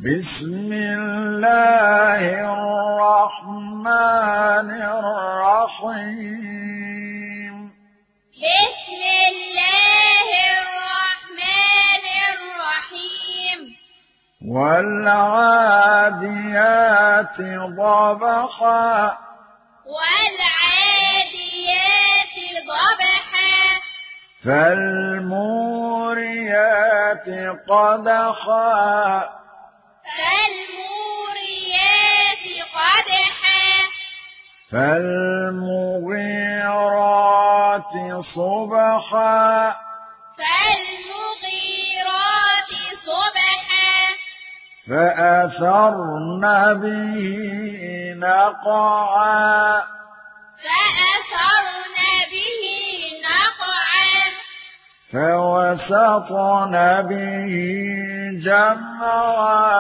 بسم الله الرحمن الرحيم بسم الله الرحمن الرحيم والعاديات ضبحا والعاديات ضبحا فالموريات قدحا فالموريات قدحا فالمغيرات صبحا فالمغيرات صبحا فأثرن به نقعا فأثرن به نقعا فوسطن به جمعا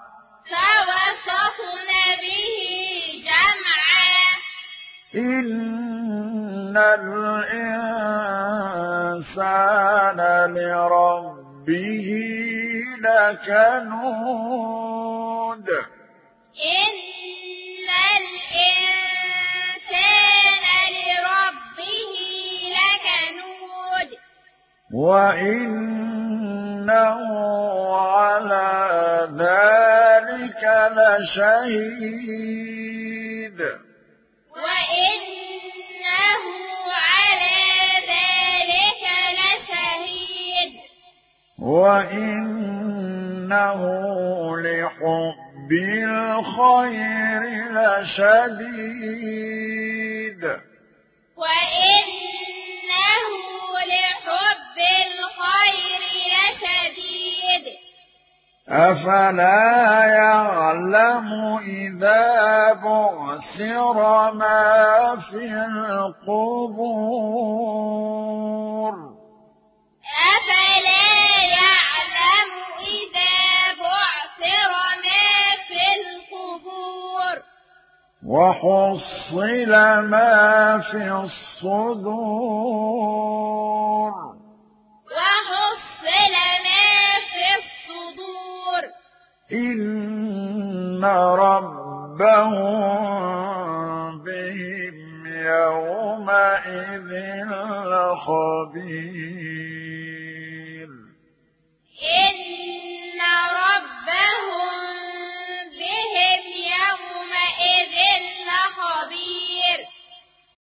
فوسطن به جمعا إن الإنسان لربه لكنود إن الإنسان لربه لكنود وإنه على ذلك لشهيد وإنه على ذلك لشهيد وإنه لحب الخير لشديد وإنه لحب الخير لشديد أفلا يعلم إذا بعثر ما في القبور أفلا يعلم إذا بعثر ما في القبور وحصل ما في الصدور وحصل ما في الصدور إن ربهم بهم يومئذ لخبير